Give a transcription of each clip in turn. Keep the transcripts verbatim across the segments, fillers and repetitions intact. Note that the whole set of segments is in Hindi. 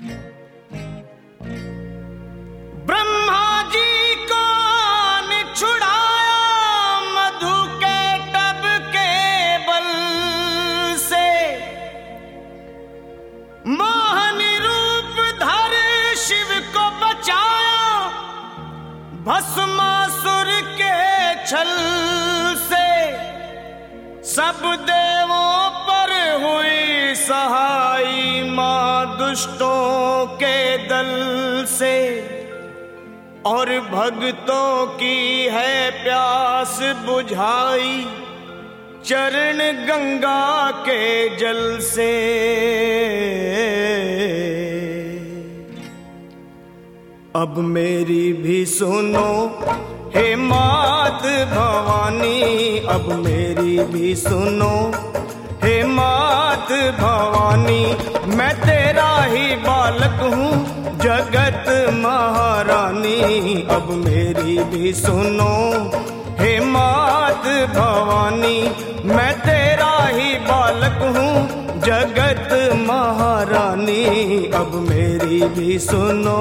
ब्रह्मा जी को छुड़ाया मधु के टब के बल से, मोहनी रूप धर शिव को बचाया भस्मासुर के छल से। सब देवों पर हुई सहाई मां दुष्टों के दल से, और भक्तों की है प्यास बुझाई चरण गंगा के जल से। अब मेरी भी सुनो हे मात भवानी, अब मेरी भी सुनो हे मात भवानी। मैं तेरा ही बालक हूँ जगत महारानी, अब मेरी भी सुनो हे मात भवानी। मैं तेरा ही बालक हूँ जगत महारानी, अब मेरी भी सुनो।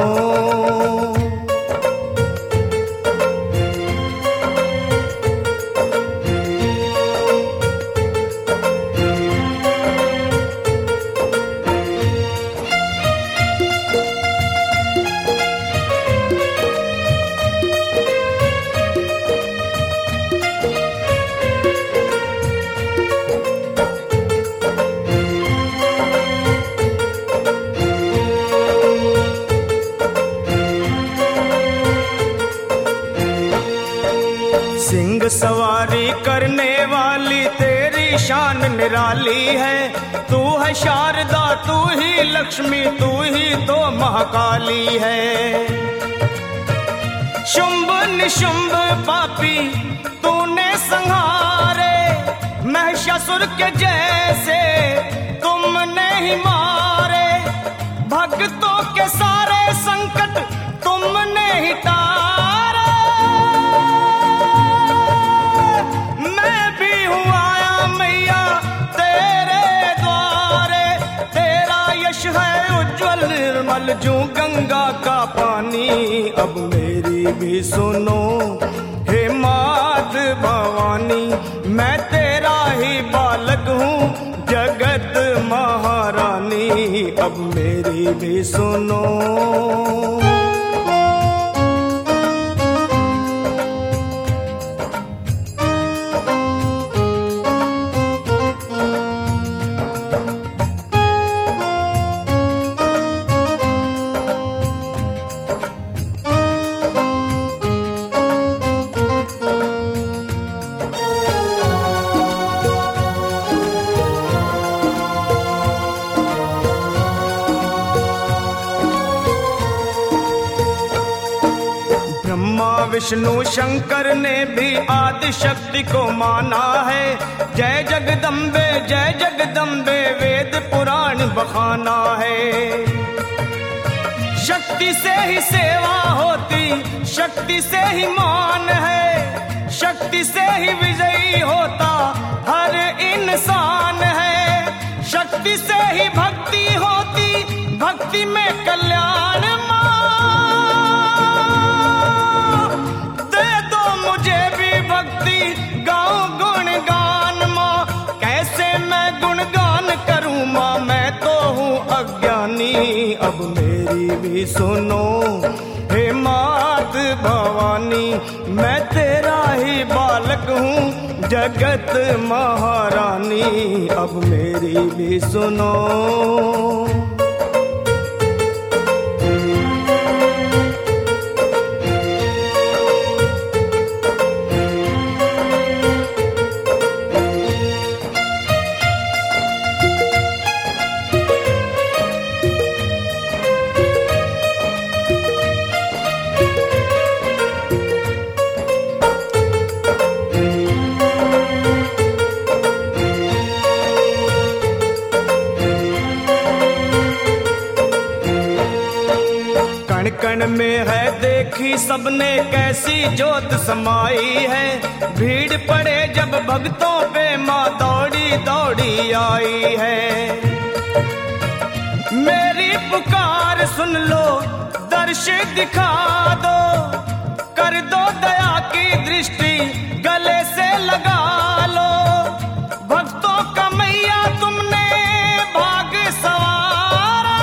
सिंह सवारी करने वाली तेरी शान निराली है। तू है शारदा, तू ही लक्ष्मी, तू ही तो महाकाली है। शुंभ निशुंभ पापी तूने संहारे, महिषासुर के जैसे तुमने ही मारे। भक्तों के सारे संकट तुमने ही तारे। मैं भी हूँ आया मैया तेरे द्वारे, तेरा यश है उज्जवल निर्मल जो गंगा का पानी। अब मेरी भी सुनो हे मात भवानी, मैं तेरा ही बालक हूँ जगत महारानी, अब मेरी भी सुनो। विष्णु शंकर ने भी आदि शक्ति को माना है। जय जगदम्बे जय जगदम्बे वेद पुराण बखाना है। शक्ति से ही सेवा होती, शक्ति से ही मान है, शक्ति से ही विजयी होता हर इंसान है। शक्ति से ही भक्ति होती, भक्ति में कल्याण। अब मेरी भी सुनो हे मात भवानी, मैं तेरा ही बालक हूँ जगत महारानी, अब मेरी भी सुनो। कण में है देखी सबने कैसी जोत समाई है। भीड़ पड़े जब भक्तों पे माँ दौड़ी दौड़ी आई है। मेरी पुकार सुन लो, दर्श दिखा दो, कर दो दया की दृष्टि, गले से लगा लो। भक्तों का मैया तुमने भाग सवारा,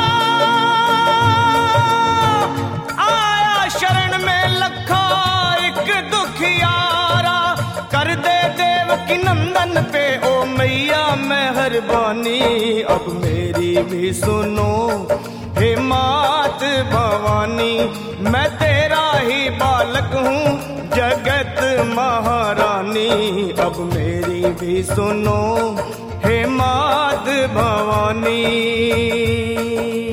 आया शरण में लखा एक दुखियारा। कर दे देवकी नंदन पे ओ मैया मेहरबानी, अब मेरी भी सुनो हे मात भवानी। मैं तेरा ही बालक हूँ जगत महारानी, अब मेरी भी सुनो हे मात भवानी।